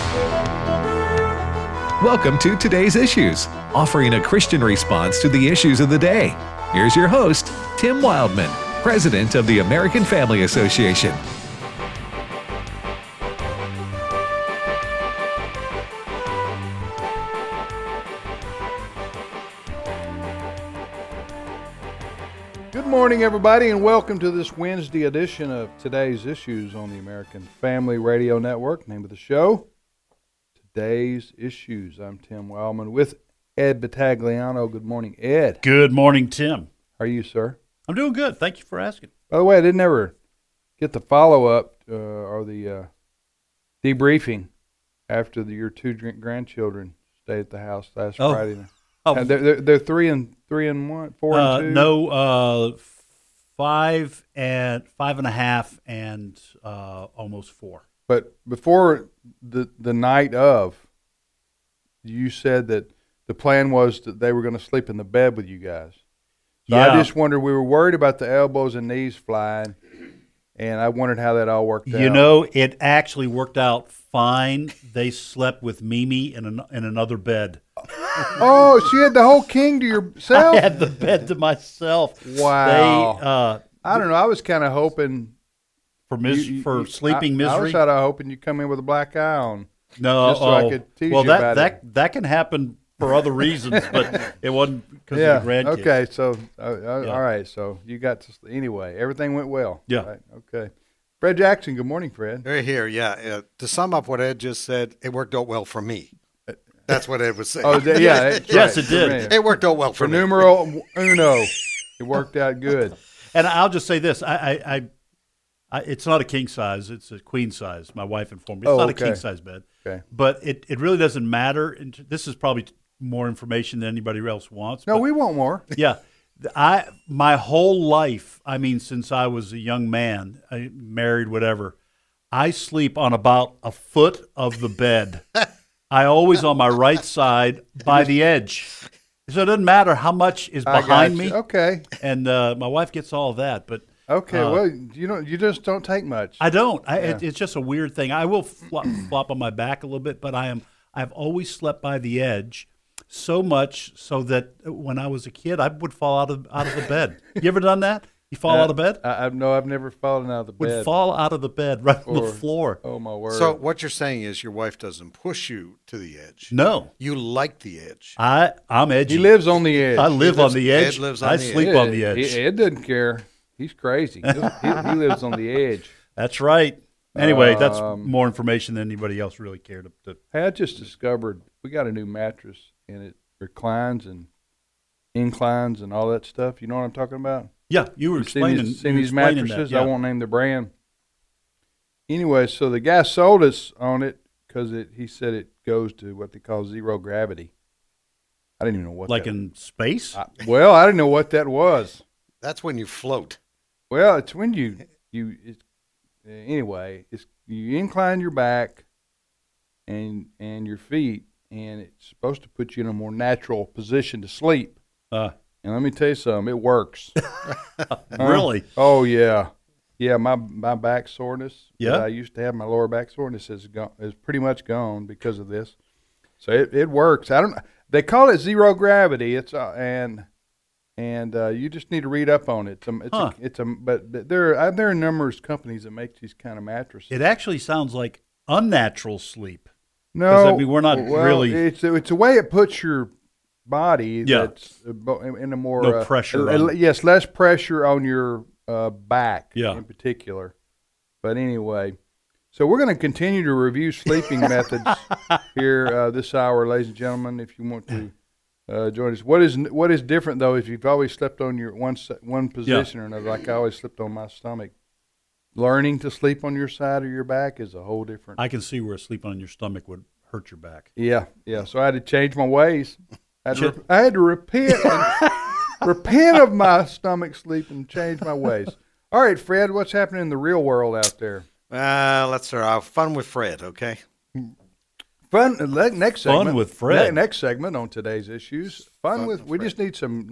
Welcome to Today's Issues, offering a Christian response to the issues of the day. Here's your host, Tim Wildman, President of the American Family Association. Good morning, everybody, and welcome to this Wednesday edition of Today's Issues on the American Family Radio Network. Name of the show, Today's Issues. I'm Tim Wildman with Ed Battagliano. Good morning, Ed. Good morning, Tim. How are you, sir? I'm doing good. Thank you for asking. By the way, I didn't ever get the follow-up or the debriefing after your two grandchildren stayed at the house last Friday night. Oh. They're 4 and 2? No, 5 and 5.5 and almost 4. But before the night of, you said that the plan was that they were going to sleep in the bed with you guys. So yeah. I just wondered, we were worried about the elbows and knees flying, and I wondered how that all worked out. You know, it actually worked out fine. They slept with Mimi in another bed. Oh, so you had the whole king to yourself? I had the bed to myself. Wow. I don't know. I was kind of hoping for sleeping misery. I was kind of hoping you'd come in with a black eye on. No, just so I could tease you about it. That can happen for other reasons, but it wasn't because of the grandkids. Okay, so all right, so you got to anyway. Everything went well. Yeah. Right? Okay. Fred Jackson. Good morning, Fred. Right here, yeah. To sum up what Ed just said, it worked out well for me. That's what Ed was saying. Oh, yeah. Yes, it did. It worked out well for me. Numero uno, it worked out good. And I'll just say this: I it's not a king size; it's a queen size. My wife informed me it's not a king size bed. Okay. But it really doesn't matter. This is probably more information than anybody else wants. No, but we want more. Yeah. My whole life, I mean, since I was a young man, married, whatever, I sleep on about a foot of the bed. I always on my right side by the edge. So it doesn't matter how much is behind me. Okay. And my wife gets all of that, but okay. Well, you just don't take much. I don't. It's just a weird thing. I will flop on my back a little bit, but I've always slept by the edge. So much so that when I was a kid, I would fall out of the bed. You ever done that? You fall out of bed? No, I've never fallen out of the bed. Would fall out of the bed right on the floor. Oh, my word. So what you're saying is your wife doesn't push you to the edge. No. You like the edge. I'm edgy. He lives on the edge. I live on the edge. Ed lives on I the sleep edge. on the edge. Ed doesn't care. He's crazy. He lives on the edge. That's right. Anyway, that's more information than anybody else really cared to. Hey, I just discovered we got a new mattress, and it reclines and inclines and all that stuff. You know what I'm talking about? Yeah, you were explaining. Seen these mattresses? That, yeah. I won't name the brand. Anyway, so the guy sold us on it because he said it goes to what they call zero gravity. I didn't even know what like that in space? I didn't know what that was. That's when you float. Well, it's when anyway, you incline your back and your feet, and it's supposed to put you in a more natural position to sleep. And let me tell you something, it works. Really? Oh yeah, yeah. My back soreness. Yeah. That I used to have, my lower back soreness is pretty much gone because of this. So it works. They call it zero gravity. It's and you just need to read up on it. But there are numerous companies that make these kind of mattresses. It actually sounds like unnatural sleep. No, I mean, we're not really. It's the way it puts your body. Yeah. That's in a more No pressure. Yes, less pressure on your back. Yeah. In particular. But anyway, so we're going to continue to review sleeping methods here this hour, ladies and gentlemen. If you want to join us, what is different though? If you've always slept on your one position or another, like I always slept on my stomach. Learning to sleep on your side or your back is a whole different. I can see where sleeping on your stomach would hurt your back. Yeah. So I had to change my ways. I had to repent of my stomach sleep and change my ways. All right, Fred, what's happening in the real world out there? Let's start out. Fun with Fred, okay? Next segment. Fun with Fred. Next segment on Today's Issues. Fun with We just need some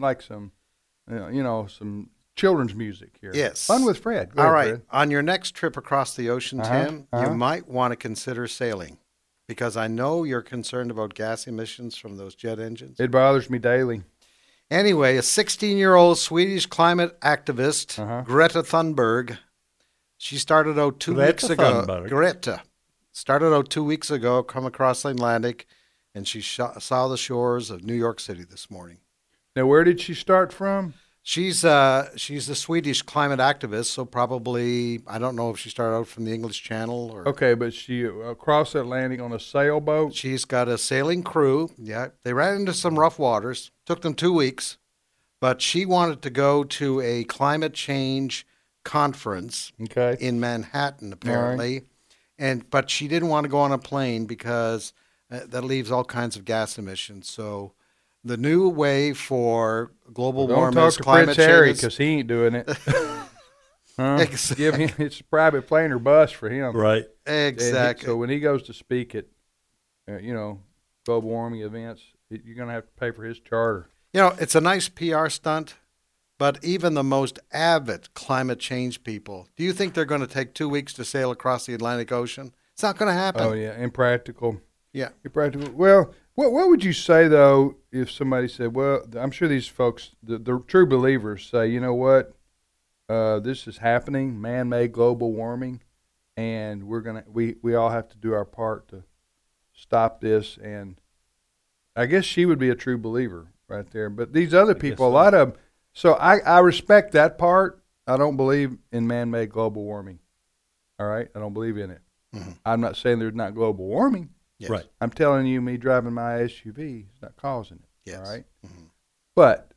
children's music here. Yes. Fun with Fred. Go All ahead, right. Fred. On your next trip across the ocean, Tim, you might want to consider sailing. because I know you're concerned about gas emissions from those jet engines. It bothers me daily. Anyway, a 16-year-old Swedish climate activist, Greta Thunberg, she started out 2 weeks ago. Greta started out 2 weeks ago, come across the Atlantic, and she saw the shores of New York City this morning. Now, where did she start from? She's a Swedish climate activist, so probably, I don't know if she started out from the English Channel or. Okay, but she across the Atlantic on a sailboat. She's got a sailing crew. Yeah, they ran into some rough waters. Took them 2 weeks, but she wanted to go to a climate change conference in Manhattan, apparently, but she didn't want to go on a plane because that leaves all kinds of gas emissions. So. The new way for global warming is climate change. Don't talk to Prince Harry because he ain't doing it. Exactly. Give him, it's a private plane or bus for him. Right. Exactly. So when he goes to speak at, global warming events, you're going to have to pay for his charter. It's a nice PR stunt, but even the most avid climate change people, do you think they're going to take 2 weeks to sail across the Atlantic Ocean? It's not going to happen. Oh, yeah, impractical. Yeah. Impractical. Well, what would you say, though, if somebody said, well, I'm sure these folks, the true believers say, you know what, this is happening, man-made global warming, and we all have to do our part to stop this. And I guess she would be a true believer right there. But these other people, a lot of them, so I respect that part. I don't believe in man-made global warming. All right? I don't believe in it. Mm-hmm. I'm not saying there's not global warming. Yes. Right. I'm telling you, me driving my SUV is not causing it. Yes. All right. Mm-hmm. But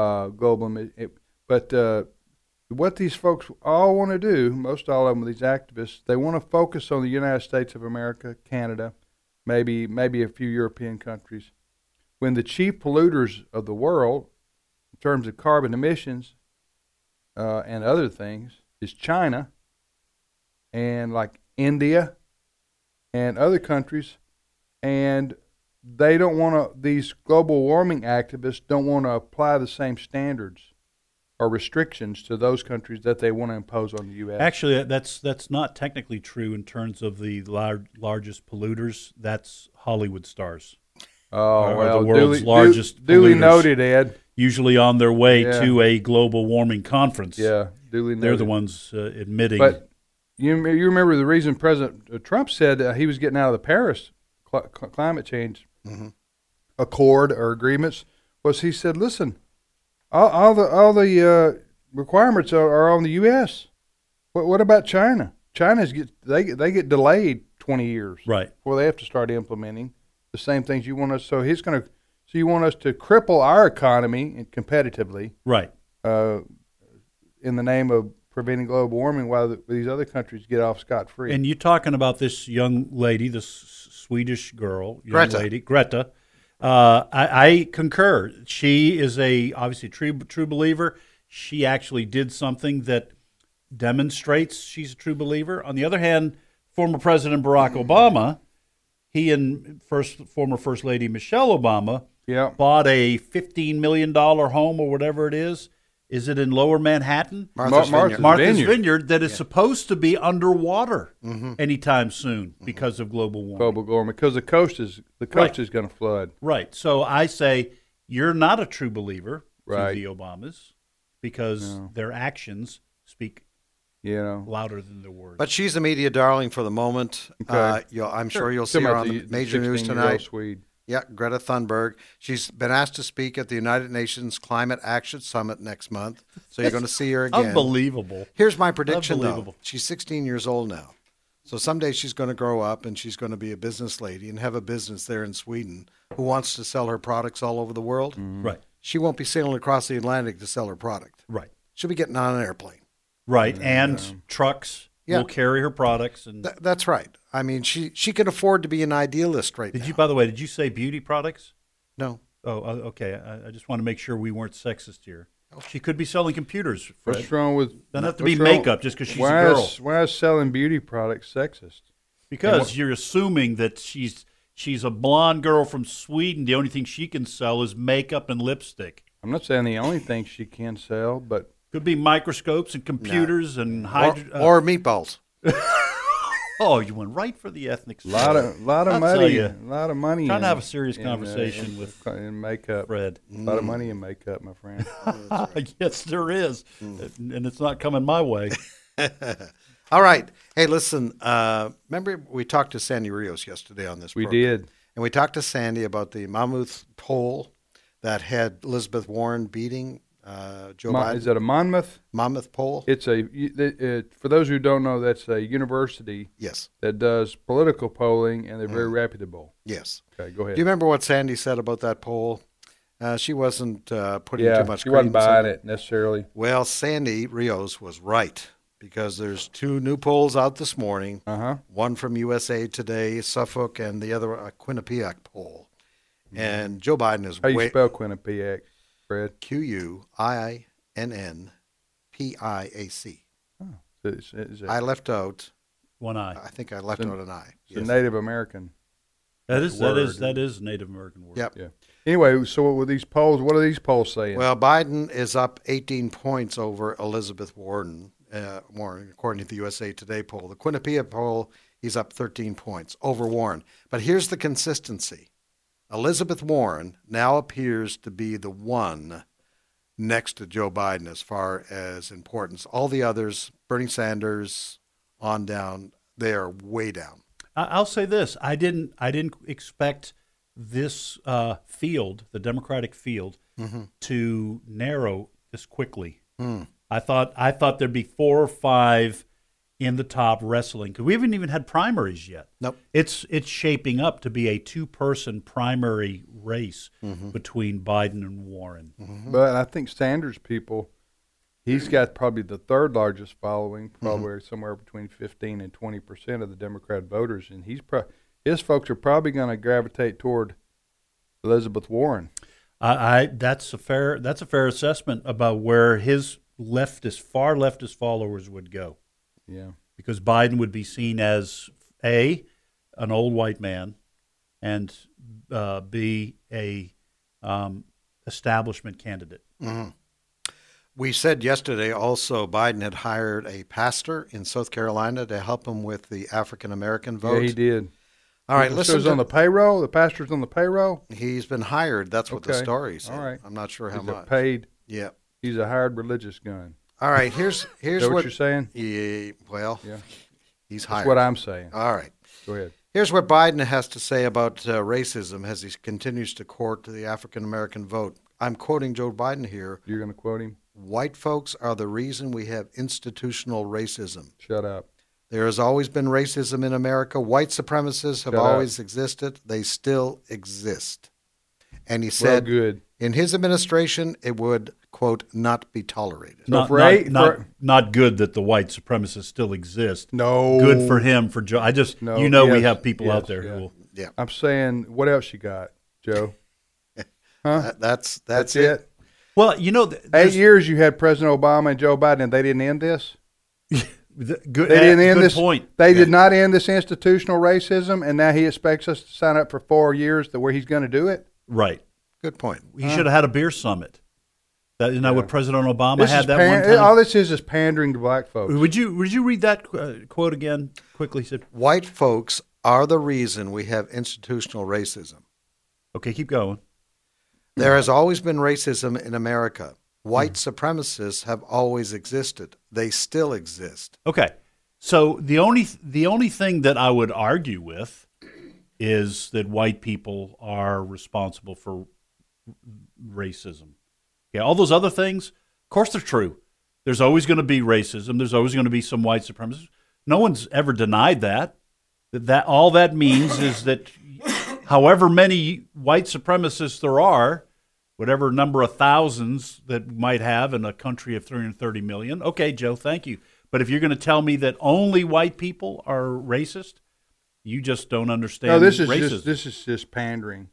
what these folks all want to do, most all of them, these activists, they want to focus on the United States of America, Canada, maybe a few European countries, when the chief polluters of the world, in terms of carbon emissions and other things, is China and like India and other countries. And they don't want to, these global warming activists don't want to apply the same standards or restrictions to those countries that they want to impose on the U.S. Actually, that's not technically true in terms of the largest polluters. That's Hollywood stars. Oh, well, the world's largest duly polluters, noted, Ed. Usually on their way to a global warming conference. Yeah, duly noted. They're the ones admitting. But you remember the reason President Trump said he was getting out of the Paris climate change accord or agreements was he said, listen, all the requirements are on the U.S. What about China? They get delayed 20 years before they have to start implementing the same things you want us. So you want us to cripple our economy competitively, in the name of preventing global warming while these other countries get off scot-free. And you're talking about this young lady, this Swedish girl, lady, Greta. I concur. She is obviously a true believer. She actually did something that demonstrates she's a true believer. On the other hand, former President Barack Obama, he and former First Lady Michelle Obama bought a $15 million home or whatever it is. Is it in Lower Manhattan? Martha's Vineyard that is supposed to be underwater anytime soon because of global warming. Global warming, because the coast is going to flood. Right. So I say you're not a true believer to the Obamas because their actions speak louder than their words. But she's a media darling for the moment. Okay. I'm sure you'll see her on the major news tonight. Swede. Yeah, Greta Thunberg. She's been asked to speak at the United Nations Climate Action Summit next month, so you're going to see her again. Unbelievable. Here's my prediction, though. She's 16 years old now. So someday she's going to grow up and she's going to be a business lady and have a business there in Sweden who wants to sell her products all over the world. Mm-hmm. Right. She won't be sailing across the Atlantic to sell her product. Right. She'll be getting on an airplane. Right, and trucks will carry her products. And that's right. I mean, she can afford to be an idealist now. By the way, did you say beauty products? No. Oh, okay. I just want to make sure we weren't sexist here. She could be selling computers, Fred. What's wrong with... Doesn't have to be makeup just because she's a girl. Why is selling beauty products sexist? Because you're assuming that she's a blonde girl from Sweden. The only thing she can sell is makeup and lipstick. I'm not saying the only thing she can sell, but... Could be microscopes and computers and or meatballs. Oh, you went right for the ethnic slur. lot of I'll money, tell you. a lot of money. Trying to have a serious conversation in makeup. Fred. A lot of money in makeup, my friend. Yes, there is, and it's not coming my way. All right. Hey, listen, remember we talked to Sandy Rios yesterday on this We program? did. And we talked to Sandy about the Monmouth poll that had Elizabeth Warren beating Joe Biden. Is that a Monmouth? Monmouth poll? It's for those who don't know, that's a university Yes. that does political polling, and they're very reputable. Yes. Okay, go ahead. Do you remember what Sandy said about that poll? She wasn't putting too much she wasn't credence buying in it necessarily. Well, Sandy Rios was right because there's two new polls out this morning. One from USA Today, Suffolk, and the other a Quinnipiac poll. And Joe Biden is How you spell Quinnipiac, Fred? Quinnipiac. I left out one I. I think I left out an I. It's a Native American. That is Native American word. Yep. Yeah. Anyway, so with these polls, what are these polls saying? Well, Biden is up 18 points over Elizabeth Warren, according to the USA Today poll. The Quinnipiac poll, he's up 13 points over Warren. But here's the consistency. Elizabeth Warren now appears to be the one next to Joe Biden as far as importance. All the others, Bernie Sanders on down, they are way down. I'll say this: I didn't expect this field, the Democratic field, to narrow this quickly. I thought there'd be 4 or 5 in the top wrestling, because we haven't even had primaries yet. Nope. It's shaping up to be a 2-person primary race between Biden and Warren. But I think Sanders people, he's got probably the third largest following, probably somewhere between 15 and 20% of the Democrat voters, and his folks are probably going to gravitate toward Elizabeth Warren. That's a fair assessment about where his far leftist followers would go. Yeah, because Biden would be seen as A, an old white man, and B, a establishment candidate. We said yesterday also Biden had hired a pastor in South Carolina to help him with the African American vote. Yeah, he did. All right, listen. So he's on the payroll. The pastor's on the payroll. He's been hired. That's what the story said. All right. I'm not sure how much. Paid. Yeah. He's a hired religious gun. All right. Here's Is that what you're saying? Yeah. Well. Yeah. He's hired. That's what I'm saying. All right. Go ahead. Here's what Biden has to say about racism as he continues to court the African American vote. I'm quoting Joe Biden here. You're going to quote him? White folks are the reason we have institutional racism. Shut up. There has always been racism in America. White supremacists have always existed. They still exist. And he said in his administration, it would, quote, not be tolerated. Not good that the white supremacists still exist. No. Good for him, for Joe. We have people out there who will. Yeah. I'm saying, what else you got, Joe? Huh? That's it. Well, 8 years you had President Obama and Joe Biden, and they didn't end this? Good point. They did not end this institutional racism, and now he expects us to sign up for 4 years to where he's going to do it? Right. Good point. He should have had a beer summit. Isn't that what President Obama had that one time? All this is pandering to black folks. Would you read that quote again quickly? White folks are the reason we have institutional racism. Okay, keep going. There has always been racism in America. White supremacists have always existed. They still exist. Okay. So the only thing that I would argue with is that white people are responsible for racism. Okay, all those other things, of course they're true. There's always going to be racism. There's always going to be some white supremacists. No one's ever denied that. That all that means is that however many white supremacists there are, whatever number of thousands that we might have in a country of 330 million, okay, Joe, thank you. But if you're going to tell me that only white people are racist, you just don't understand racism. This is just pandering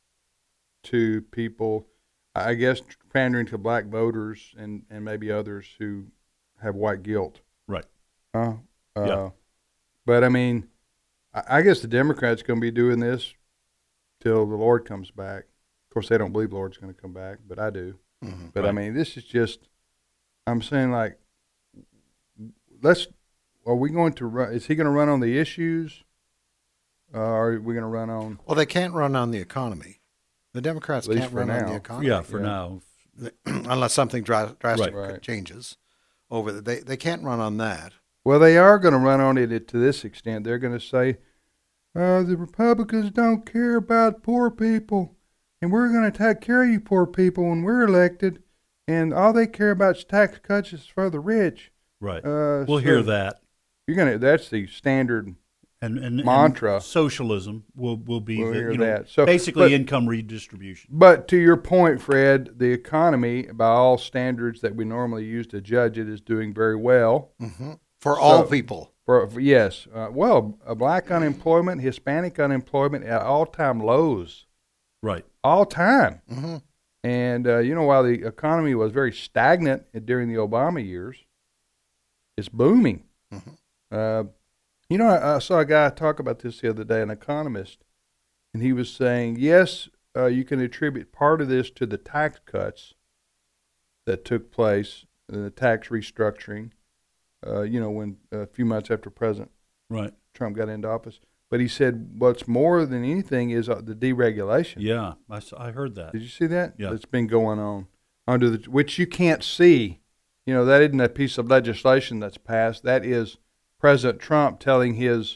to people, I guess pandering to black voters and maybe others who have white guilt. Right. Yeah. But, I mean, I guess the Democrats going to be doing this till the Lord comes back. Of course, they don't believe the Lord's going to come back, but I do. But, right. I mean, this is just, I'm saying, like, are we going to run? Is he going to run on the issues? Or are we going to run on? Well, they can't run on the economy. The Democrats At least can't for run on now. the economy. Yeah, for now. Unless something drastic Right. changes over they can't run on that. Well, they are going to run on it to this extent. They're going to say, the Republicans don't care about poor people, and we're going to take care of you poor people when we're elected, and all they care about is tax cuts is for the rich. Right. So We'll hear that. That's the standard And mantra. And socialism will be We'll the, hear you know, that. So, basically but- income redistribution. But to your point, Fred, the economy, by all standards that we normally use to judge it, is doing very well. For all people. Yes. Black unemployment, Hispanic unemployment at all-time lows. Right. All time. Mm-hmm. And, while the economy was very stagnant during the Obama years, it's booming. Mm-hmm. I saw a guy talk about this the other day, an economist, and he was saying, yes, you can attribute part of this to the tax cuts that took place, the tax restructuring, when a few months after President Right. Trump got into office. But he said what's more than anything is the deregulation. Yeah, I heard that. Did you see that? Yeah. That's been going on which you can't see. That isn't a piece of legislation that's passed. That is President Trump telling his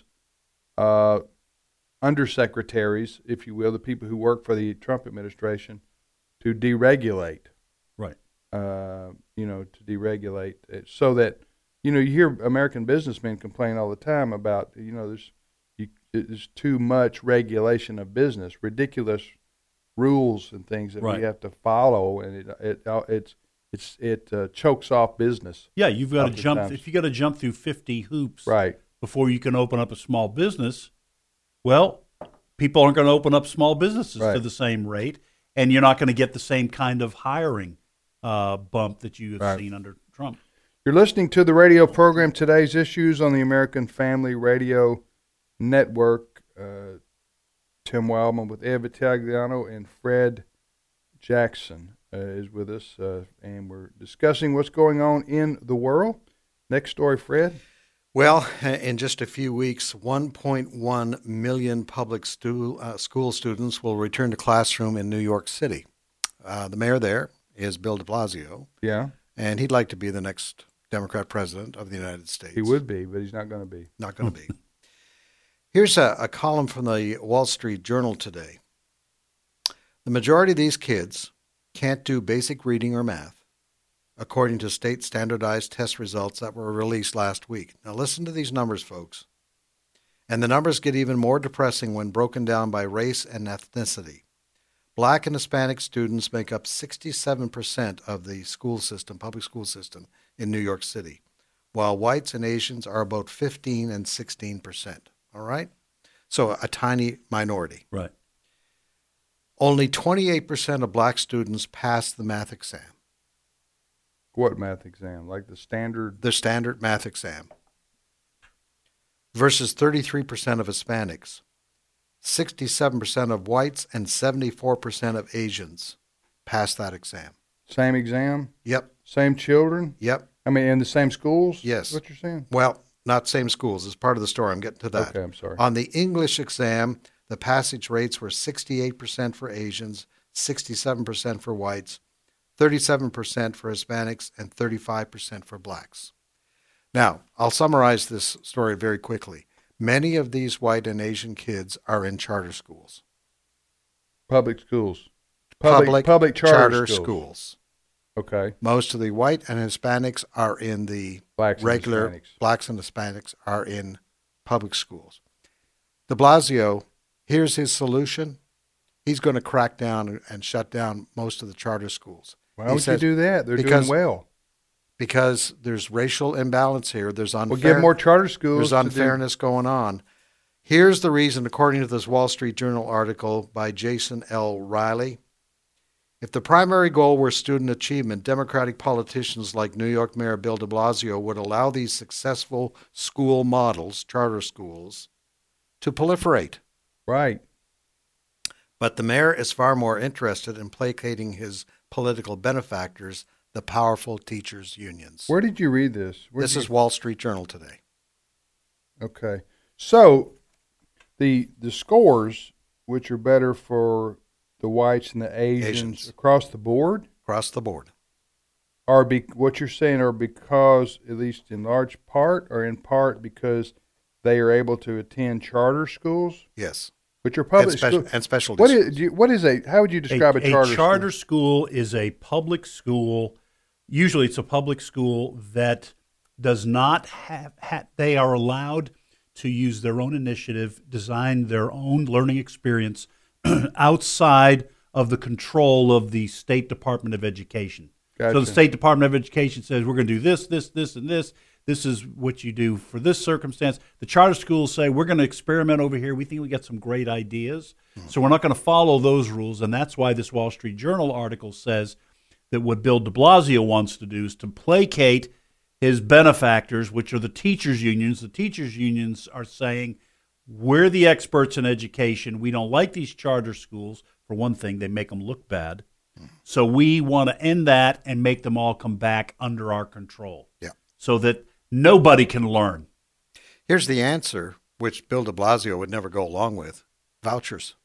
undersecretaries, if you will, the people who work for the Trump administration, to deregulate. Right. To deregulate it so that, you hear American businessmen complain all the time about, there's too much regulation of business, ridiculous rules and things that Right. we have to follow, and it chokes off business. Yeah, you've got to jump. Oftentimes. If you got to jump through 50 hoops Right. before you can open up a small business, well, people aren't going to open up small businesses Right. to the same rate, and you're not going to get the same kind of hiring bump that you have Right. seen under Trump. You're listening to the radio program Today's Issues on the American Family Radio Network. Tim Wildman with Ed Vitagliano and Fred Jackson is with us, and we're discussing what's going on in the world. Next story, Fred. Well, in just a few weeks, 1.1 million public school students will return to classroom in New York City. The mayor there is Bill de Blasio, Yeah, and he'd like to be the next Democrat president of the United States. he would be, but he's not going to be. Not going to be. Here's a column from the Wall Street Journal today. The majority of these kids can't do basic reading or math, according to state standardized test results that were released last week. Now listen to these numbers, folks. And the numbers get even more depressing when broken down by race and ethnicity. Black and Hispanic students make up 67% of the school system, public school system in New York City, while whites and Asians are about 15 and 16%. All right? So a tiny minority. Right. Only 28% of black students pass the math exam, What math exam? Like the standard? the standard math exam, versus 33% of Hispanics, 67% of whites, and 74% of Asians pass that exam. Same exam? Yep, Same children? yep. I mean, in the same schools? Yes. What you're saying? Well, not same schools. It's part of the story. I'm getting to that. Okay, I'm sorry. On the English exam, the passage rates were 68% for Asians, 67% for whites, 37% for Hispanics, and 35% for blacks. Now, I'll summarize this story very quickly. Many of these white and Asian kids are in charter schools. Public schools. Public charter schools. Okay. Most of the white and Hispanics are in the Blacks and regular, Hispanics. blacks and Hispanics are in public schools. De Blasio, here's his solution. He's going to crack down and shut down most of the charter schools. Why He would says, you do that? They're because- doing well. Because there's racial imbalance here. There's We'll give more charter schools. There's to do- unfairness going on. Here's the reason, according to this Wall Street Journal article by Jason L. Riley. If the primary goal were student achievement, Democratic politicians like New York Mayor Bill de Blasio would allow these successful school models, charter schools, to proliferate. Right. But the mayor is far more interested in placating his political benefactors, the powerful teachers' unions. Where did you read this? This is Wall Street Journal today. Okay. So the scores, which are better for the whites and the Asians across the board? Across the board. What you're saying are because, at least in large part, or in part because they are able to attend charter schools? Yes. Which are public schools. And specialty schools. How would you describe a charter school? A charter school is a public school. Usually it's a public school that does not they are allowed to use their own initiative, design their own learning experience outside of the control of the State Department of Education. Gotcha. So the State Department of Education says, we're going to do this, this, this, and this. This is what you do for this circumstance. The charter schools say, we're going to experiment over here. We think we got some great ideas. So we're not going to follow those rules. And that's why this Wall Street Journal article says that what Bill de Blasio wants to do is to placate his benefactors, which are the teachers' unions. The teachers' unions are saying, we're the experts in education. We don't like these charter schools. For one thing, they make them look bad. So we want to end that and make them all come back under our control. Yeah. So that nobody can learn. Here's the answer, which Bill de Blasio would never go along with: vouchers.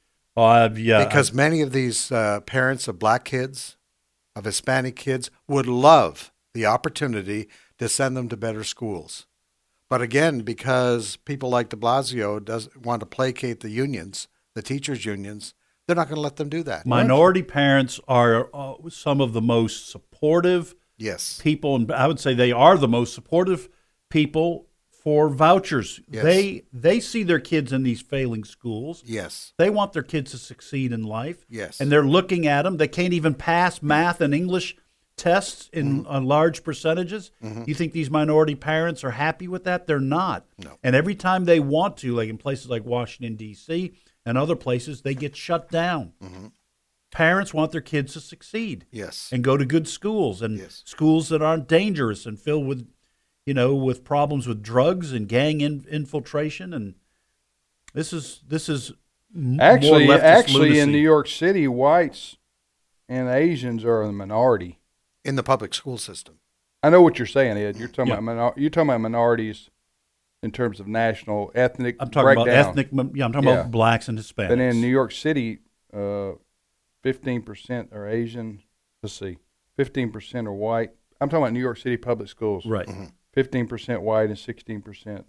Yeah. Because many of these parents of black kids, of Hispanic kids, would love the opportunity to send them to better schools. But again, because people like de Blasio doesn't want to placate the unions, the teachers' unions, they're not going to let them do that. Minority parents are some of the most supportive people, and I would say they are the most supportive people for vouchers. Yes. They see their kids in these failing schools. Yes. They want their kids to succeed in life. Yes. And they're looking at them. They can't even pass math and English tests in large percentages. You think these minority parents are happy with that? They're not. No. And every time they want to, like in places like Washington, D.C., and other places, they get shut down. Parents want their kids to succeed. Yes. And go to good schools, and schools that aren't dangerous and filled with, with problems with drugs and gang infiltration. And this is actually more leftist lunacy. In New York City, whites and Asians are the minority in the public school system. I know what you're saying, Ed. You're talking about minorities in terms of national ethnic. I'm talking breakdown. about ethnic. I'm talking about blacks and Hispanics. But in New York City, 15% are Asian. Let's see, 15% are white. I'm talking about New York City public schools. Right. 15% white and 16%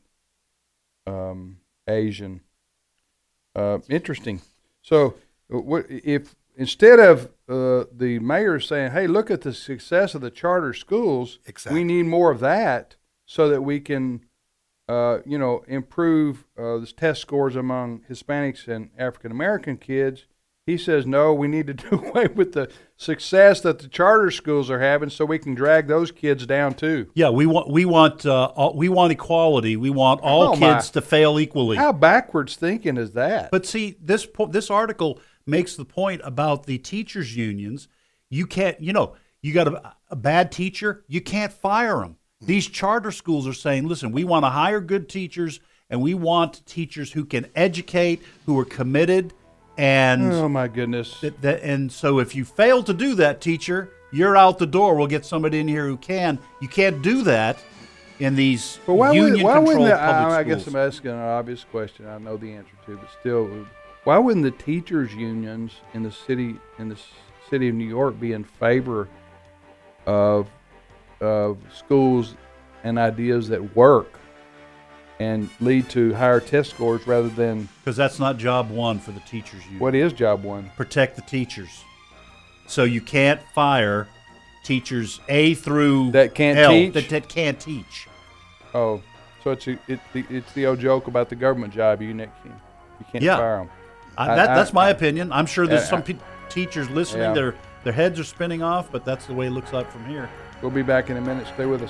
Asian. Interesting. So, what if instead of the mayor saying, "Hey, look at the success of the charter schools. We need more of that so that we can." Improve the test scores among Hispanics and African American kids. He says, no, we need to do away with the success that the charter schools are having, so we can drag those kids down too. Yeah, we want equality. We want all kids to fail equally. How backwards thinking is that? But see, this article makes the point about the teachers' unions. You can't, you got a bad teacher, you can't fire them. These charter schools are saying, listen, we want to hire good teachers, and we want teachers who can educate, who are committed, and oh my goodness. And so if you fail to do that, teacher, you're out the door. We'll get somebody in here who can. You can't do that in these union-controlled public schools. I guess I'm asking an obvious question. I know the answer to, but still, why wouldn't the teachers' unions in the city of New York be in favor of schools and ideas that work and lead to higher test scores rather than... Because that's not job one for the teachers union. What is job one? Protect the teachers. So you can't fire teachers A through that can't L teach? That can't teach. Oh, so it's the old joke about the government job. You can't fire them. That's my opinion. I'm sure there's some teachers listening. Their heads are spinning off, but that's the way it looks like from here. We'll be back in a minute. Stay with us.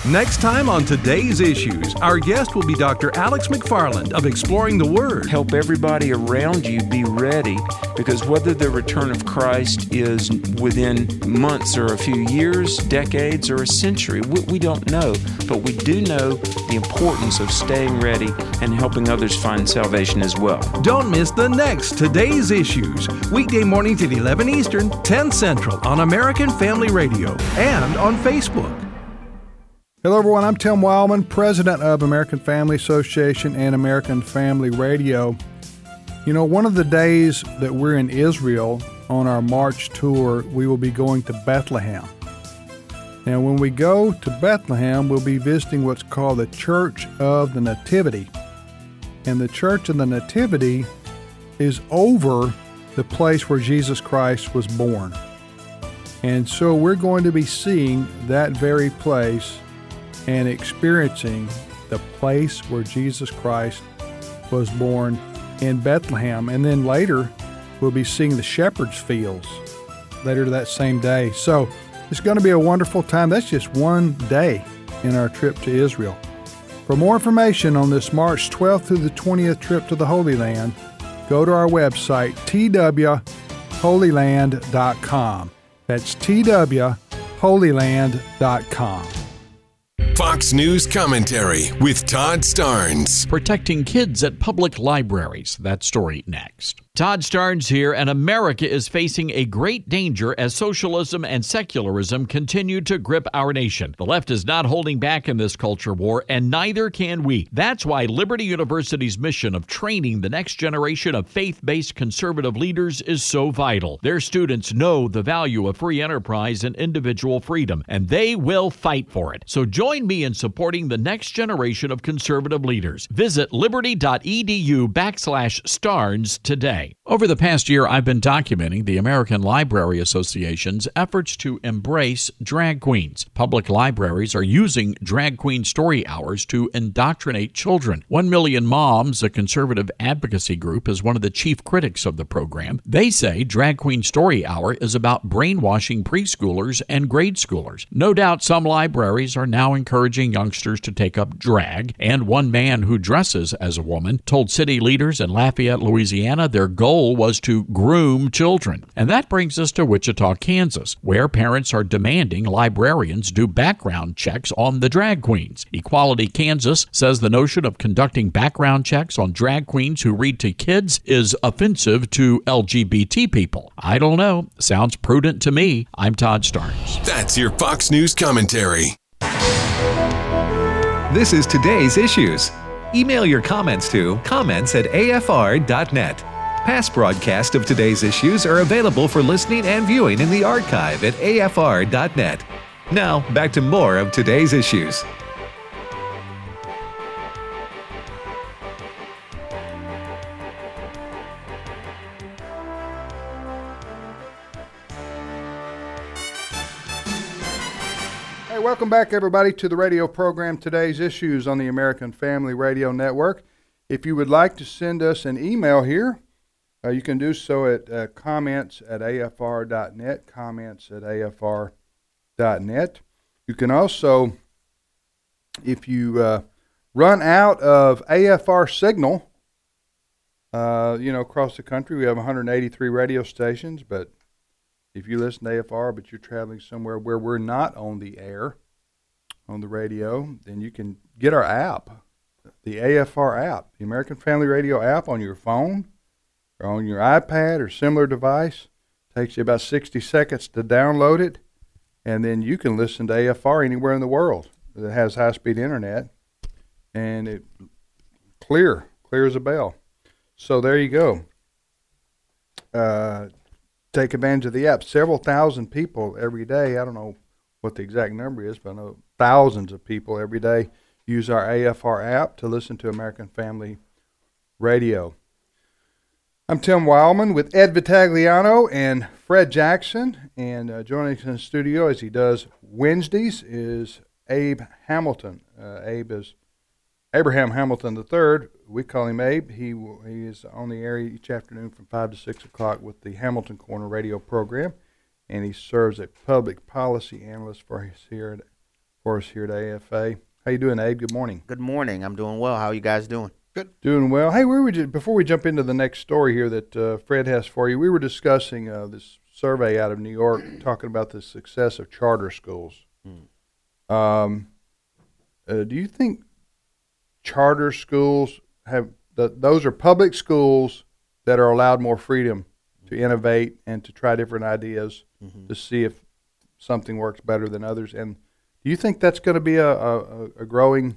Next time on Today's Issues, our guest will be Dr. Alex McFarland of Exploring the Word. Help everybody around you be ready, because whether the return of Christ is within months or a few years, decades, or a century, we don't know. But we do know the importance of staying ready and helping others find salvation as well. Don't miss the next Today's Issues, weekday mornings at 11 Eastern, 10 Central on American Family Radio and on Facebook. Hello, everyone. I'm Tim Wildman, president of American Family Association and American Family Radio. You know, one of the days that we're in Israel on our March tour, we will be going to Bethlehem. Now, when we go to Bethlehem, we'll be visiting what's called the Church of the Nativity. And the Church of the Nativity is over the place where Jesus Christ was born. And so we're going to be seeing that very place and experiencing the place where Jesus Christ was born in Bethlehem. And then later, we'll be seeing the shepherd's fields later that same day. So it's going to be a wonderful time. That's just one day in our trip to Israel. For more information on this March 12th through the 20th trip to the Holy Land, go to our website, twholyland.com. That's twholyland.com. Fox News Commentary with Todd Starnes. Protecting kids at public libraries. That story next. Todd Starnes here, and America is facing a great danger as socialism and secularism continue to grip our nation. The left is not holding back in this culture war, and neither can we. That's why Liberty University's mission of training the next generation of faith-based conservative leaders is so vital. Their students know the value of free enterprise and individual freedom, and they will fight for it. So join me in supporting the next generation of conservative leaders. Visit liberty.edu/Starnes today. Over the past year, I've been documenting the American Library Association's efforts to embrace drag queens. Public libraries are using drag queen story hours to indoctrinate children. 1 Million Moms, a conservative advocacy group, is one of the chief critics of the program. They say Drag Queen Story Hour is about brainwashing preschoolers and grade schoolers. No doubt some libraries are now encouraging youngsters to take up drag, and one man who dresses as a woman told city leaders in Lafayette, Louisiana, their goal was to groom children. And that brings us to Wichita, Kansas, where parents are demanding librarians do background checks on the drag queens. Equality Kansas says the notion of conducting background checks on drag queens who read to kids is offensive to LGBT people. I don't know. Sounds prudent to me. I'm Todd Starnes. That's your Fox News Commentary. This is Today's Issues. Email your comments to comments@afr.net. Past broadcasts of Today's Issues are available for listening and viewing in the archive at afr.net. Now, back to more of Today's Issues. Hey, welcome back, everybody, to the radio program Today's Issues on the American Family Radio Network. If you would like to send us an email here, you can do so at comments@afr.net, comments@afr.net. You can also, if you run out of AFR signal, across the country, we have 183 radio stations, but if you listen to AFR, but you're traveling somewhere where we're not on the air, on the radio, then you can get our app, the AFR app, the American Family Radio app on your phone or on your iPad or similar device. Takes you about 60 seconds to download it, and then you can listen to AFR anywhere in the world that has high-speed internet, and it clear as a bell. So there you go. Take advantage of the app. Several thousand people every day, I don't know what the exact number is, but I know thousands of people every day use our AFR app to listen to American Family Radio. I'm Tim Wildman with Ed Vitagliano and Fred Jackson, and joining us in the studio as he does Wednesdays is Abe Hamilton. Abe is Abraham Hamilton III. We call him Abe. He is on the air each afternoon from 5 to 6 o'clock with the Hamilton Corner radio program, and he serves as a public policy analyst for us here at for us here at AFA. How you doing, Abe? Good morning. Good morning. I'm doing well. How are you guys doing? Good. Doing well. Hey, before we jump into the next story here that Fred has for you, we were discussing this survey out of New York talking about the success of charter schools. Do you think charter schools those are public schools that are allowed more freedom to innovate and to try different ideas to see if something works better than others? And do you think that's going to be a growing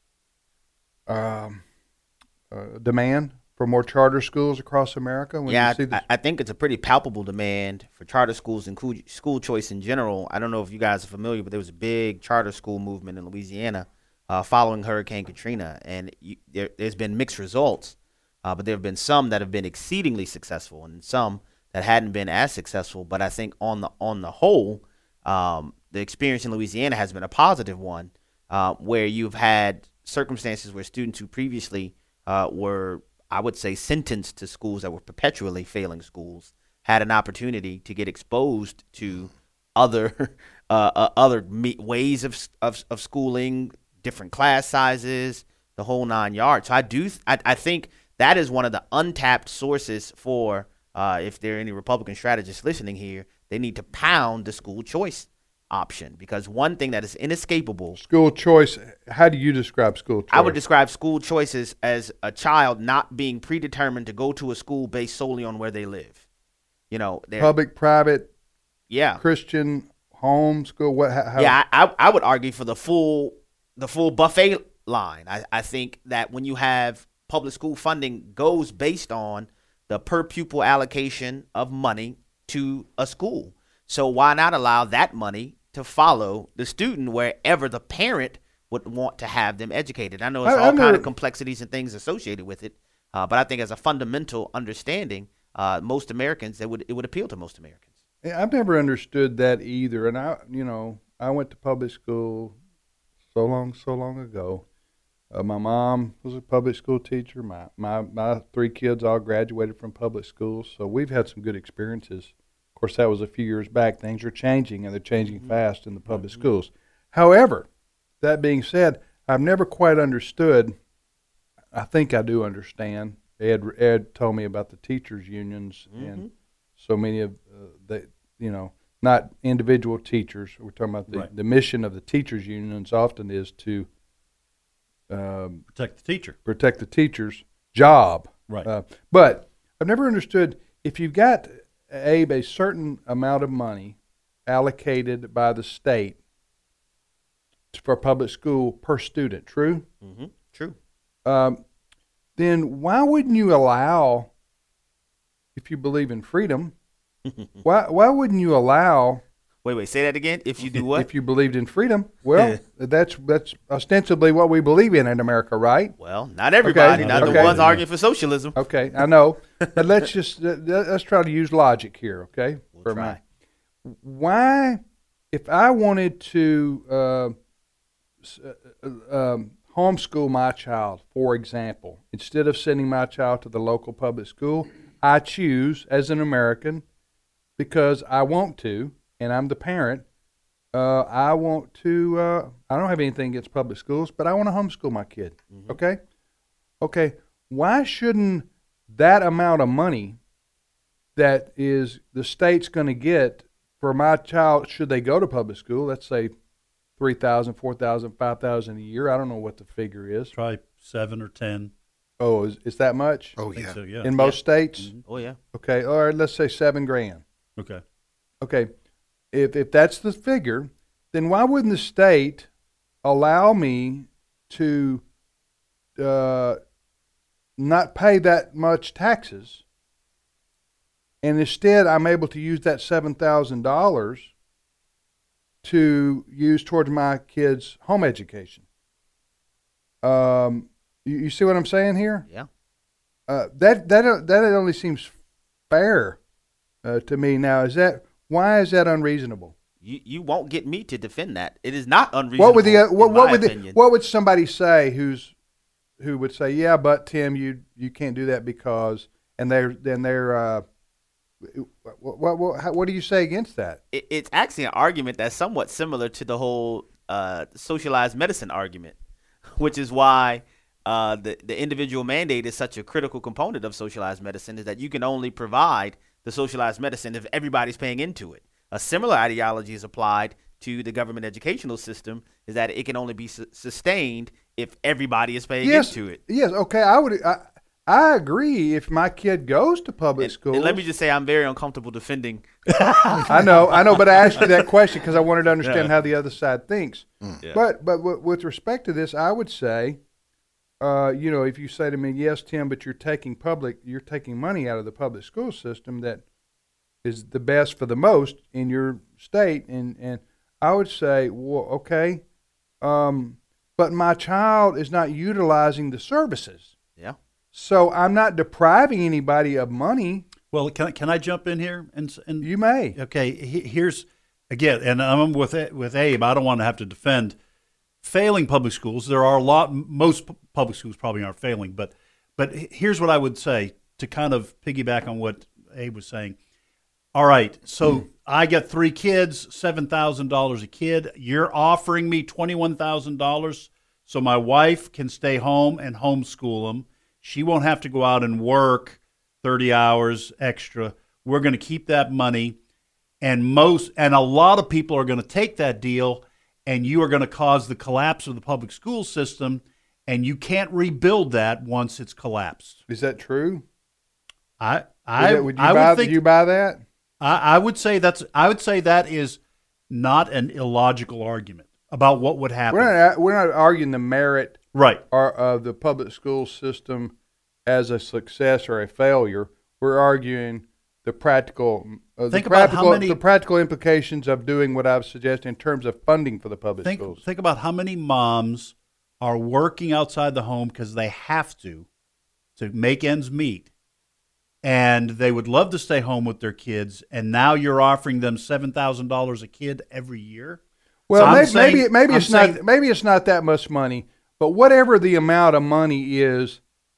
demand for more charter schools across America? I think it's a pretty palpable demand for charter schools and school choice in general. I don't know if you guys are familiar, but there was a big charter school movement in Louisiana following Hurricane Katrina, and there's been mixed results, but there have been some that have been exceedingly successful and some that hadn't been as successful. But I think on the whole, the experience in Louisiana has been a positive one, where you've had circumstances where students who previously were, I would say, sentenced to schools that were perpetually failing schools had an opportunity to get exposed to other ways of schooling, different class sizes, the whole 9 yards. So I think that is one of the untapped sources for, if there are any Republican strategists listening here, they need to pound the school choice option, because one thing that is inescapable. School choice, how do you describe school choice? I would describe school choices as a child not being predetermined to go to a school based solely on where they live. Public, private, yeah, Christian, home school. I would argue for the full buffet line. I think that when you have public school funding goes based on the per pupil allocation of money to a school. So why not allow that money to follow the student wherever the parent would want to have them educated? I know it's all kind of complexities and things associated with it, but I think as a fundamental understanding, most Americans, it would appeal to most Americans. I've never understood that either, and I went to public school so long ago. My mom was a public school teacher. My 3 kids all graduated from public schools, so we've had some good experiences. Of course, that was a few years back. Things are changing, and they're changing fast in the public schools. However, that being said, I've never quite understood. I think I do understand. Ed told me about the teachers' unions, and so many of not individual teachers. We're talking about the mission of the teachers' unions often is to protect the teacher's job. Right. But I've never understood, if you've got, Abe, a certain amount of money allocated by the state for public school per student, true? Mm-hmm. True. Then why wouldn't you allow, if you believe in freedom, why wouldn't you allow... Wait, say that again. If you do what? If you believed in freedom, well, that's ostensibly what we believe in America, right? Well, not everybody, not the ones arguing for socialism. Okay, I know, but let's try to use logic here, okay? We'll try. Why, if I wanted to homeschool my child, for example, instead of sending my child to the local public school, I choose as an American, because I want to, and I'm the parent, I want to, I don't have anything against public schools, but I want to homeschool my kid, Okay, why shouldn't that amount of money that is the state's going to get for my child, should they go to public school, let's say $3,000, $4,000, $5,000 a year, I don't know what the figure is. Try 7 or 10. Oh, is that much? Oh, yeah. So, yeah. In most states? Mm-hmm. Oh, yeah. Okay, all right, let's say $7,000. Okay. If that's the figure, then why wouldn't the state allow me to not pay that much taxes, and instead I'm able to use that $7,000 to use towards my kids' home education? You see what I'm saying here? Yeah. That only seems fair to me. Now, why is that unreasonable? You won't get me to defend that. It is not unreasonable. What would somebody say who would say, yeah, but Tim, you can't do that because, and they're what do you say against that? It's actually an argument that's somewhat similar to the whole socialized medicine argument, which is why the individual mandate is such a critical component of socialized medicine, is that you can only provide the socialized medicine if everybody's paying into it. A similar ideology is applied to the government educational system, is that it can only be sustained if everybody is paying into it. Yes, okay, I agree if my kid goes to public school. And let me just say, I'm very uncomfortable defending. I know, but I asked you that question because I wanted to understand how the other side thinks. Yeah. But with respect to this, I would say, if you say to me, yes, Tim, but you're taking money out of the public school system that is the best for the most in your state, and I would say, well, okay, but my child is not utilizing the services. Yeah. So I'm not depriving anybody of money. Well, can I jump in here? And you may. Okay, here's again, and I'm with Abe. I don't want to have to defend failing public schools. There are most public schools probably aren't failing, but here's what I would say to kind of piggyback on what Abe was saying. All right, so I got 3 kids, $7,000 a kid. You're offering me $21,000 so my wife can stay home and homeschool them. She won't have to go out and work 30 hours extra. We're going to keep that money, and a lot of people are going to take that deal, and you are going to cause the collapse of the public school system, and you can't rebuild that once it's collapsed. Is that true? Would you buy that? I would say that is not an illogical argument about what would happen. We're not arguing the merit of the public school system as a success or a failure. We're arguing the practical implications of doing what I've suggested in terms of funding for the public schools. Think about how many moms are working outside the home because they have to make ends meet. And they would love to stay home with their kids, and now you're offering them $7,000 a kid every year. Well, so maybe it's not that much money, but whatever the amount of money is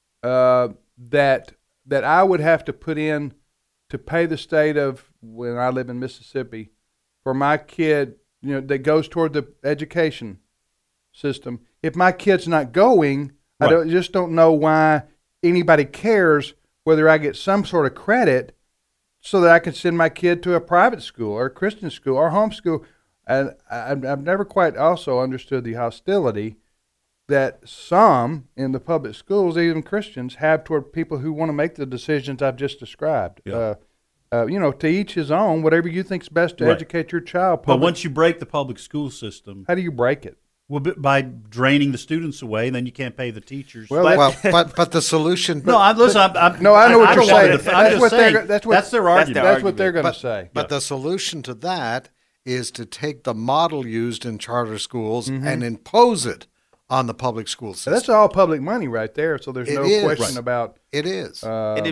that I would have to put in to pay the state of, when I live in Mississippi, for my kid, that goes toward the education system. If my kid's not going, right. I just don't know why anybody cares whether I get some sort of credit so that I can send my kid to a private school or a Christian school or homeschool. And I've never quite also understood the hostility that some in the public schools, even Christians, have toward people who want to make the decisions I've just described. Yeah. To each his own, whatever you think's best to educate your child. But once you break the public school system. How do you break it? Well, by draining the students away, and then you can't pay the teachers. But the solution. I know what you're saying. That's their argument. That's what they're going to say. But the solution to that is to take the model used in charter schools and impose it on the public school system. That's all public money right there. So there's no question about it. Is.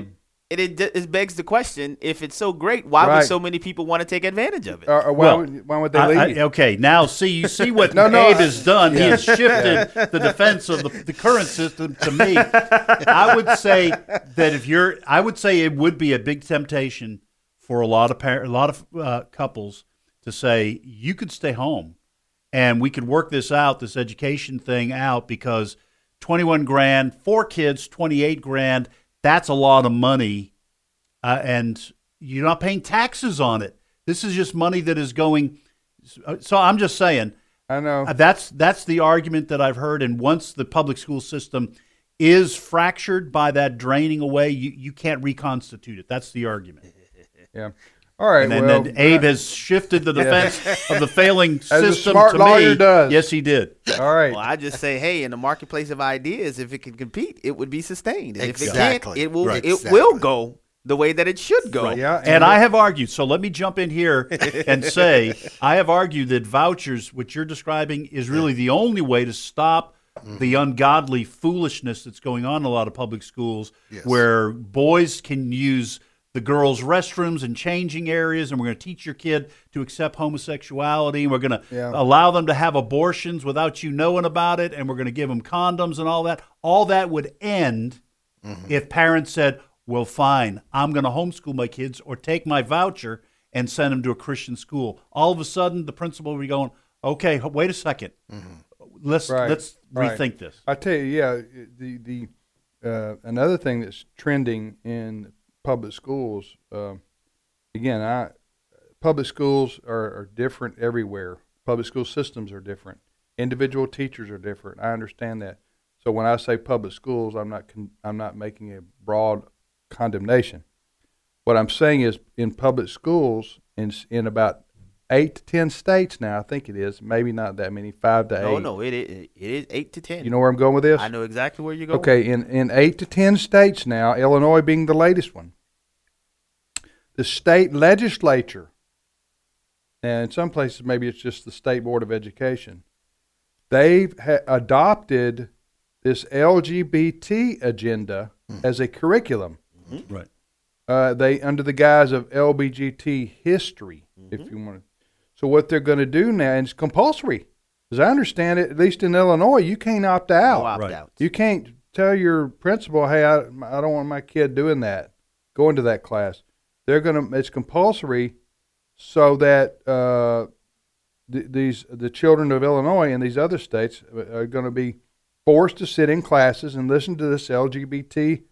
It begs the question: if it's so great, why would so many people want to take advantage of it? Why would they leave? Okay, now you see what Abe has done. He has shifted the defense of the current system to me. I would say it would be a big temptation for a lot of couples to say you could stay home, and we could work this education thing out, because $21,000, 4 kids, $28,000. That's a lot of money, and you're not paying taxes on it. This is just money that is going. So I'm just saying. I know. That's the argument that I've heard. And once the public school system is fractured by that draining away, you can't reconstitute it. That's the argument. Yeah. All right. And then Abe has shifted the defense of the failing system as a smart lawyer does. Yes, he did. All right. Well, I just say, hey, in the marketplace of ideas, if it can compete, it would be sustained. And exactly. If it can't, it will go the way that it should go. Right. Yeah. And I have argued. So let me jump in here and say I have argued that vouchers, which you're describing, is really the only way to stop the ungodly foolishness that's going on in a lot of public schools, where boys can use the girls' restrooms and changing areas, and we're going to teach your kid to accept homosexuality, and we're going to allow them to have abortions without you knowing about it, and we're going to give them condoms and all that. All that would end if parents said, well, fine, I'm going to homeschool my kids or take my voucher and send them to a Christian school. All of a sudden, the principal would be going, Okay, wait a second. Let's rethink this. I tell you, the another thing that's trending in public schools. Public schools are different everywhere. Public school systems are different. Individual teachers are different. I understand that. So when I say public schools, I'm not making a broad condemnation. What I'm saying is, in public schools, in about 8 to 10 states now, I think it is, maybe not that many, 5 to 8. No, it is 8 to 10. You know where I'm going with this? I know exactly where you're going. Okay, in 8 to 10 states now, Illinois being the latest one, the state legislature, and in some places maybe it's just the State Board of Education, they've adopted this LGBT agenda as a curriculum. Right. They under the guise of LBGT history, if you want to. So what they're going to do now, and it's compulsory, as I understand it, at least in Illinois, you can't opt out. No opt-out. You can't tell your principal, hey, I don't want my kid doing that, going to that class. It's compulsory, so that the children of Illinois and these other states are going to be forced to sit in classes and listen to this LGBT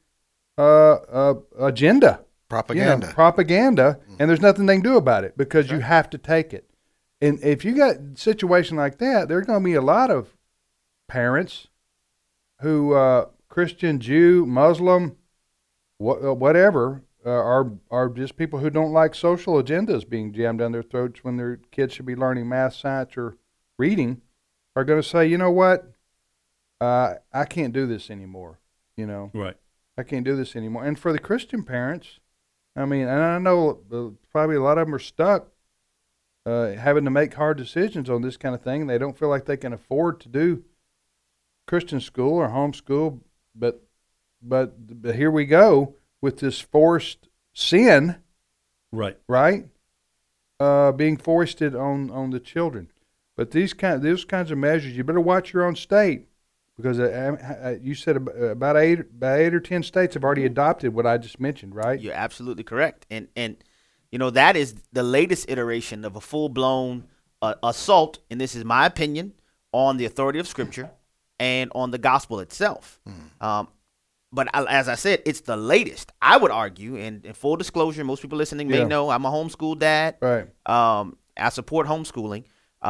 agenda. Propaganda, and there's nothing they can do about it because you have to take it. And if you got a situation like that, there are going to be a lot of parents who, Christian, Jew, Muslim, whatever, are just people who don't like social agendas being jammed down their throats when their kids should be learning math, science, or reading, are going to say, you know what, I can't do this anymore. Right. I can't do this anymore. And for the Christian parents, I mean, and I know probably a lot of them are stuck having to make hard decisions on this kind of thing. They don't feel like they can afford to do Christian school or homeschool, but here we go with this forced sin, right, being foisted on the children. But those kinds of measures, you better watch your own state. Because you said about 8 or 10 states have already adopted what I just mentioned, right? You're absolutely correct, and that is the latest iteration of a full-blown assault, and this is my opinion, on the authority of Scripture and on the gospel itself. But as I said, it's the latest. I would argue, and in full disclosure, most people listening may know I'm a homeschool dad. Right. I support homeschooling.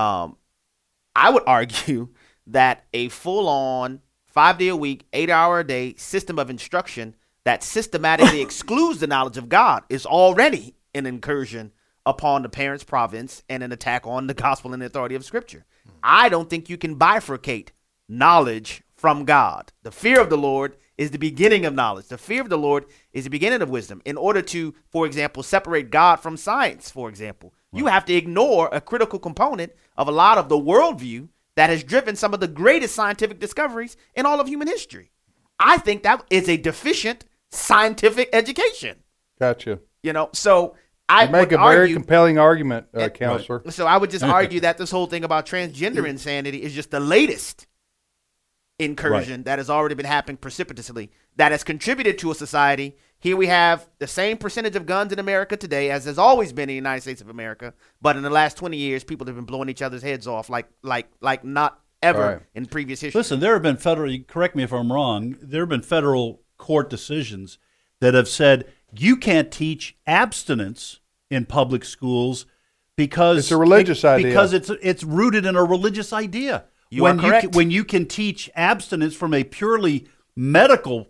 I would argue that a full-on 5-day-a-week, 8-hour-a-day system of instruction that systematically excludes the knowledge of God is already an incursion upon the parent's province and an attack on the gospel and the authority of Scripture. I don't think you can bifurcate knowledge from God. The fear of the Lord is the beginning of knowledge. The fear of the Lord is the beginning of wisdom. In order to, for example, separate God from science, for example, you have to ignore a critical component of a lot of the worldview that has driven some of the greatest scientific discoveries in all of human history. I think that is a deficient scientific education. Gotcha. So I make a very compelling argument, counselor. So I would just argue that this whole thing about transgender insanity is just the latest incursion that has already been happening precipitously, that has contributed to a society. Here we have the same percentage of guns in America today as has always been in the United States of America, but in the last 20 years, people have been blowing each other's heads off like not ever in previous history. Listen, there have been correct me if I'm wrong, there have been federal court decisions that have said you can't teach abstinence in public schools because it's a religious idea. Because it's rooted in a religious idea. You are correct. When you can teach abstinence from a purely medical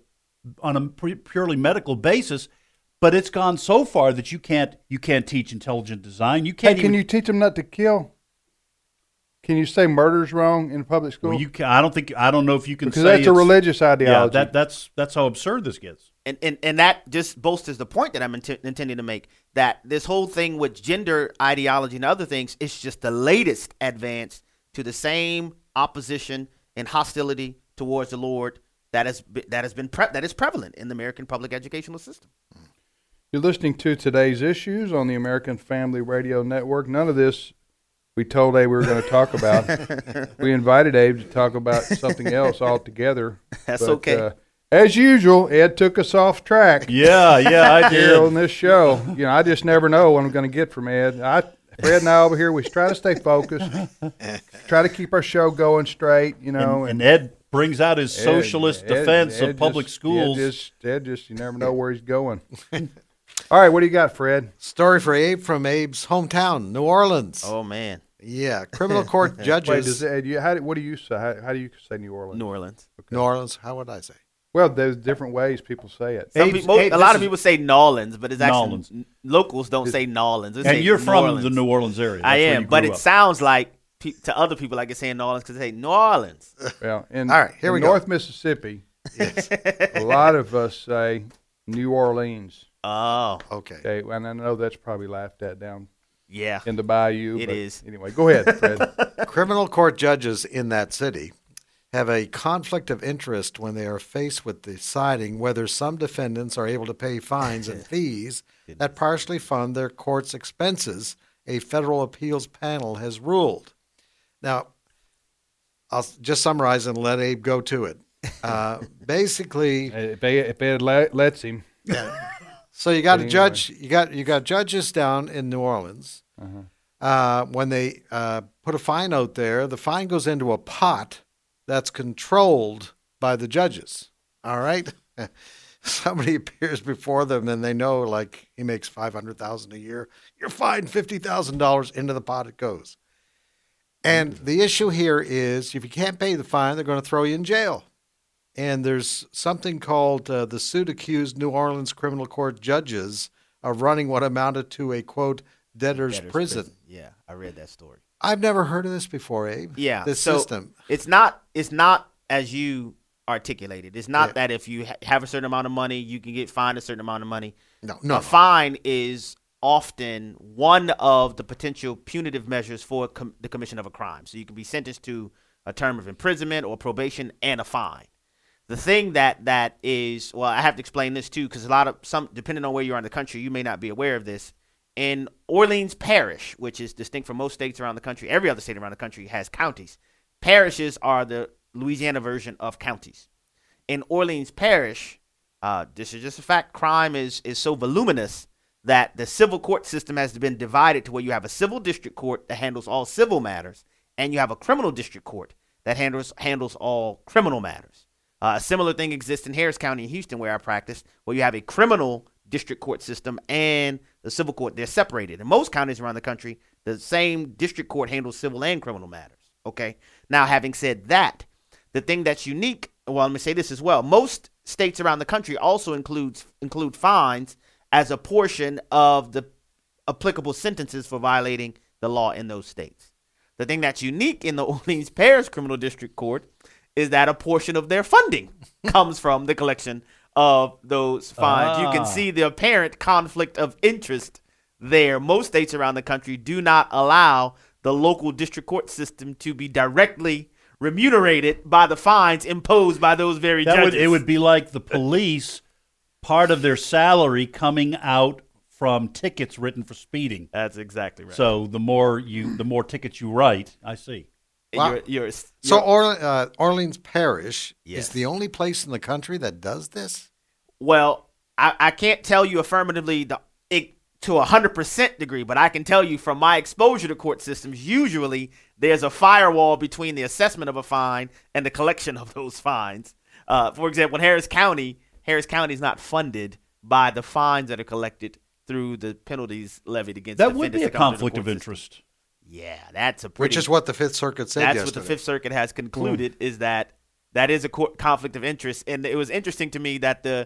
basis, but it's gone so far that you can't teach intelligent design. You can't. Can you teach them not to kill? Can you say murder's wrong in public school? Well, I don't know if you can because say that's a religious ideology. Yeah, that's how absurd this gets. And that just bolsters the point that I'm intending to make, that this whole thing with gender ideology and other things is just the latest advance to the same opposition and hostility towards the Lord that is prevalent in the American public educational system. You're listening to Today's Issues on the American Family Radio Network. None of this we told Abe we were going to talk about. We invited Abe to talk about something else altogether. That's okay. As usual, Ed took us off track. Yeah, I did. Here on this show. I just never know what I'm going to get from Ed. I Fred and I over here, we try to stay focused, try to keep our show going straight, you know. And Ed brings out his socialist defense of public schools. Ed just, you never know where he's going. All right, what do you got, Fred? Story for Abe from Abe's hometown, New Orleans. Oh, man. Yeah, criminal court judges. Wait, what do you say? How do you say New Orleans? New Orleans. Okay. New Orleans, how would I say? Well, there's different ways people say it. A lot of people say Nolans, but it's actually locals don't say Nolans. And you're from the New Orleans area. I am, but it sounds like to other people like it's saying New Orleans because they say New Orleans. Well, all right, here we go. North Mississippi, a lot of us say New Orleans. Oh, okay. And I know that's probably laughed at down in the bayou. It is. Anyway, go ahead, Fred. Criminal court judges in that city have a conflict of interest when they are faced with deciding whether some defendants are able to pay fines and fees that partially fund their court's expenses, a federal appeals panel has ruled. Now, I'll just summarize and let Abe go to it. Basically, if Ed lets him. Yeah. So you got a judge. You got judges down in New Orleans. When they put a fine out there, the fine goes into a pot that's controlled by the judges. All right. Somebody appears before them, and they know, like, he makes $500,000 a year. You're fined $50,000. Into the pot it goes. And the issue here is, if you can't pay the fine, they're going to throw you in jail. And there's something called the suit accused New Orleans criminal court judges of running what amounted to a, quote, debtor's prison. Yeah, I read that story. I've never heard of this before, Abe. Yeah. This system. It's not as you articulated. It's not that if you have a certain amount of money, you can get fined a certain amount of money. No. A fine is often one of the potential punitive measures for the commission of a crime. So you can be sentenced to a term of imprisonment or probation and a fine. The thing that is, well, I have to explain this too, because depending on where you are in the country, you may not be aware of this. In Orleans Parish, which is distinct from most states around the country, every other state around the country has counties. Parishes are the Louisiana version of counties. In Orleans Parish, this is just a fact, crime is so voluminous that the civil court system has been divided to where you have a civil district court that handles all civil matters, and you have a criminal district court that handles all criminal matters. A similar thing exists in Harris County in Houston, where I practice, where you have a criminal district court system and the civil court. They're separated. In most counties around the country, the same district court handles civil and criminal matters. Okay. Now, having said that, the thing that's unique, well, let me say this as well. Most states around the country also include fines as a portion of the applicable sentences for violating the law in those states. The thing that's unique in the Orleans Parish Criminal District Court is that a portion of their funding comes from the collection of those fines. You can see the apparent conflict of interest there. Most states around the country do not allow the local district court system to be directly remunerated by the fines imposed by those very judges. It would be like the police, part of their salary coming out from tickets written for speeding. That's exactly right. So the more tickets you write, I see. Wow. So Orleans Parish is the only place in the country that does this? Well, I can't tell you affirmatively to a 100% degree, but I can tell you from my exposure to court systems, usually there's a firewall between the assessment of a fine and the collection of those fines. For example, in Harris County is not funded by the fines that are collected through the penalties levied against that defendants. Would be a conflict of interest. Yeah, that's which is what the Fifth Circuit said yesterday. That's what the Fifth Circuit has concluded is that is a conflict of interest. And it was interesting to me that the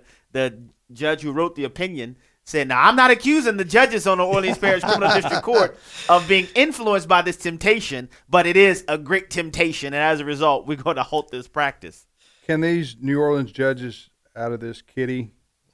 judge who wrote the opinion said, now, I'm not accusing the judges on the Orleans Parish Criminal District Court of being influenced by this temptation, but it is a great temptation. And as a result, we're going to halt this practice. Can these New Orleans judges out of this kitty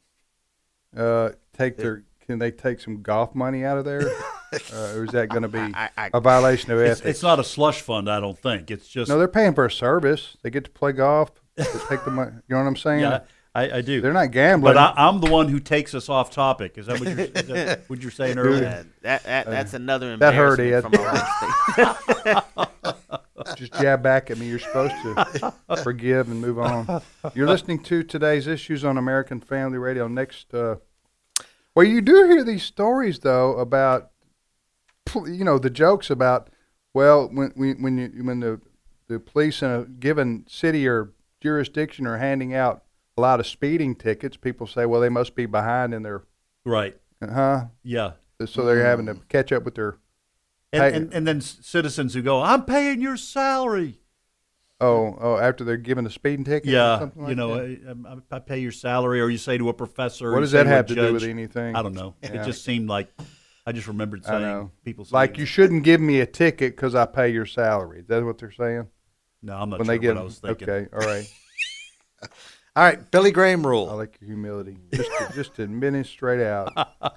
can they take some golf money out of there? Or is that going to be a violation of ethics? It's not a slush fund, I don't think. It's just... No, they're paying for a service. They get to play golf. They take the money. You know what I'm saying? Yeah, I do. They're not gambling. But I'm the one who takes us off topic. Is that what you're saying earlier? That's another embarrassment from our state. Just jab back at me. You're supposed to forgive and move on. You're listening to Today's Issues on American Family Radio. Next... well, you do hear these stories, though, about the jokes about, well, when the police in a given city or jurisdiction are handing out a lot of speeding tickets, people say, well, they must be behind in their right. Yeah. So they're having to catch up with their. And then citizens who go, I'm paying your salary. Oh, after they're given a speeding ticket? Yeah, or something like that? I pay your salary, or you say to a professor. What does that have to do with anything? I don't know. Yeah. It just seemed like I just remembered saying people saying like you shouldn't give me a ticket because I pay your salary. Is that what they're saying? No, I'm not sure what I was thinking. Okay, all right. All right, Billy Graham rule. I like your humility. Just admit it straight out.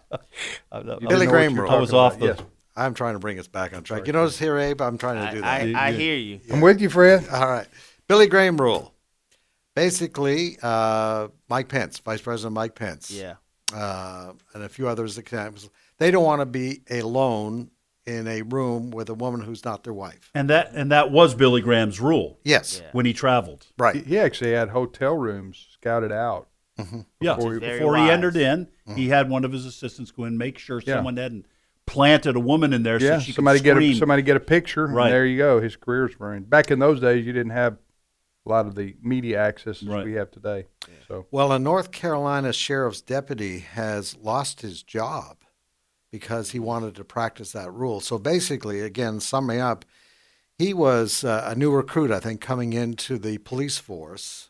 Billy Graham rule. I was off the. Yes. I'm trying to bring us back on track. Sorry, you notice here, Abe? I'm trying to do that. I hear you. I'm with you, Fred. All right. Billy Graham rule. Basically, Mike Pence, Vice President Mike Pence, and a few others, they don't want to be alone in a room with a woman who's not their wife. And that was Billy Graham's rule. Yes. When he traveled. Right. He actually had hotel rooms scouted out. Mm-hmm. Before he entered in, he had one of his assistants go in and make sure someone hadn't planted a woman in there so she somebody could scream. somebody get a picture, and there you go. His career's ruined. Back in those days, you didn't have a lot of the media access we have today. Yeah. So, well, a North Carolina sheriff's deputy has lost his job because he wanted to practice that rule. So basically, again, summing up, he was a new recruit, I think, coming into the police force.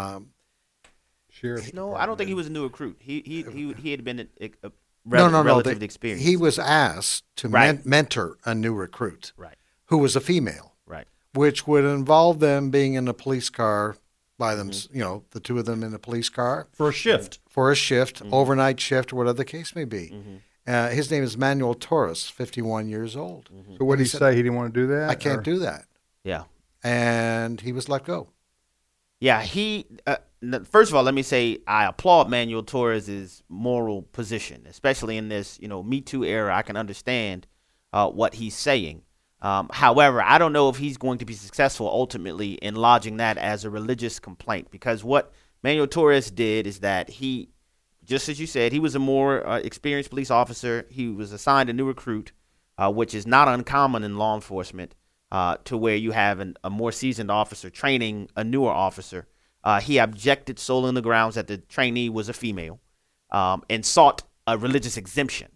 Sheriff. No, I don't think he was a new recruit. He had been No. relatively experienced. He was asked to mentor a new recruit, who was a female, which would involve them being in a police car by them, the two of them in a police car for a shift, overnight shift, or whatever the case may be. His name is Manuel Torres, 51 years old. So what did he say? He didn't want to do that? I can't do that. Yeah. And he was let go. Yeah, first of all, let me say I applaud Manuel Torres' moral position, especially in this, Me Too era. I can understand what he's saying. However, I don't know if he's going to be successful ultimately in lodging that as a religious complaint, because what Manuel Torres did is that he, just as you said, he was a more experienced police officer. He was assigned a new recruit, which is not uncommon in law enforcement, to where you have a more seasoned officer training a newer officer. He objected solely on the grounds that the trainee was a female, and sought a religious exemption.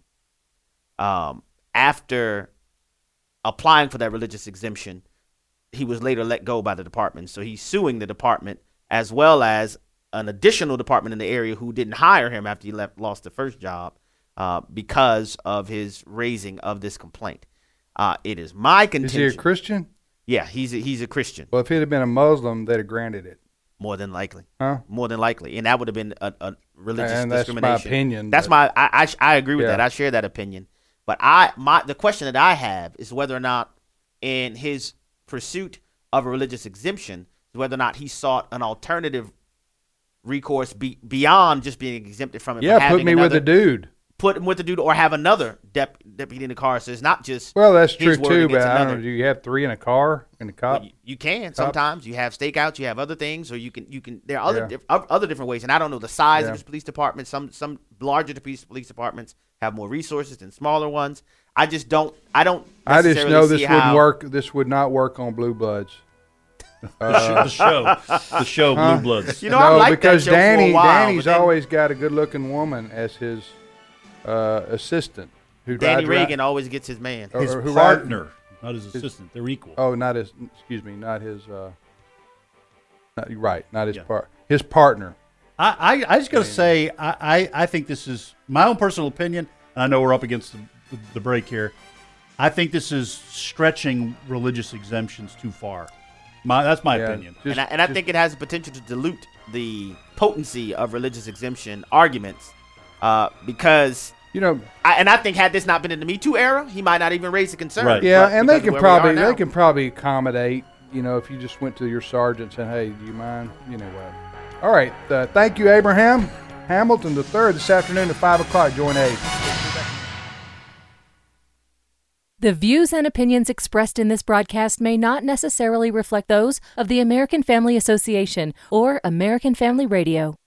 After applying for that religious exemption, he was later let go by the department. So he's suing the department as well as an additional department in the area who didn't hire him after he lost the first job because of his raising of this complaint. It is my contention. Is he a Christian? Yeah, he's a Christian. Well, if he'd have been a Muslim, they'd have granted it. More than likely. Huh? More than likely. And that would have been a religious discrimination. That's my opinion. That's I agree with that. I share that opinion. But the question that I have is whether or not in his pursuit of a religious exemption, whether or not he sought an alternative recourse beyond just being exempted from it. Yeah, put me with a dude. Put him with the dude, or have another deputy in the car. So it's not just. Well, that's true too, but I don't know. Do you have three in a car in the cop? Well, you can sometimes. You have stakeouts. You have other things, or you can. There are other different ways, and I don't know the size of his police department. Some larger police departments have more resources than smaller ones. I just don't. I just know this wouldn't work. This would not work on Blue Bloods. The show Blue Bloods. I like because that show for a while, Danny's always got a good-looking woman as his assistant. Danny Reagan always gets his man. His partner, not his assistant. They're equal. Oh, not his. Excuse me, not his. Not his part. His partner. I just got to say, I think this is my own personal opinion. And I know we're up against the break here. I think this is stretching religious exemptions too far. That's my opinion. I think it has the potential to dilute the potency of religious exemption arguments because I think had this not been in the Me Too era, he might not even raise the concern. Right. Yeah, and they can probably accommodate. If you just went to your sergeant and said, "Hey, do you mind?" All right. Thank you, Abraham Hamilton III, this afternoon at 5:00. Join Abe. The views and opinions expressed in this broadcast may not necessarily reflect those of the American Family Association or American Family Radio.